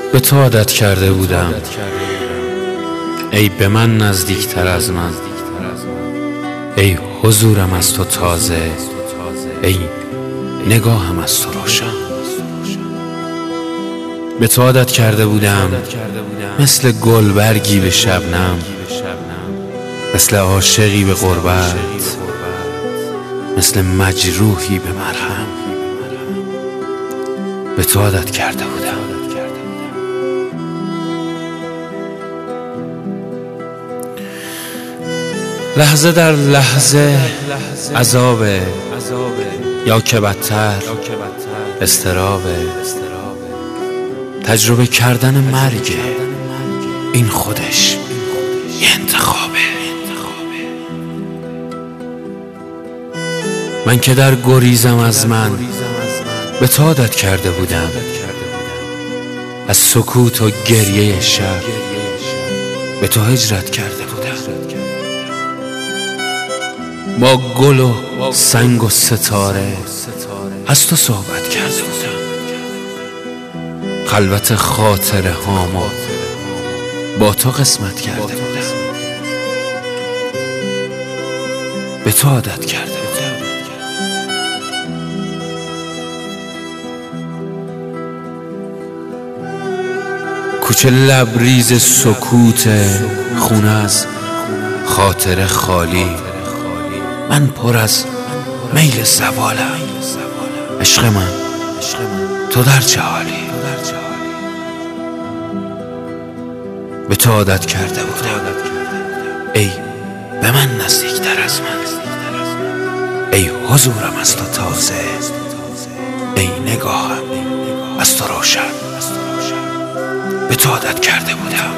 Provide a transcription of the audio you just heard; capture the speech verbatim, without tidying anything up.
به تو عادت کرده بودم، ای به من نزدیکتر از من، ای حضورم از تو تازه، ای نگاهم از تو روشن. به تو عادت کرده بودم مثل گلبرگی به شبنم، مثل عاشقی به غربت، مثل مجروحی به مرهم. به تو عادت کرده بودم. لحظه در لحظه عذابه، یا که بدتر اضطرابه. تجربه کردن مرگه، این خودش یه انتخابه. من که در گریزم از من به تو عادت کرده بودم، از سکوت و گریه شب به تو هجرت کرده بودم. با گل و سنگ و ستاره از تو صحبت کرده بودم. خلوت خاطره هامو با تو قسمت کرده بودم. به تو عادت کرده بودم. کوچه لبریز سکوت، خونه از خاطره خالی. من پر از میل زوالم، عشق من تو در چه حالی؟ به تو عادت کرده بودم، ای به من نزدیکتر از من، ای حضورم از تو تازه، ای نگاهم از تو روشن. به تو عادت کرده بودم.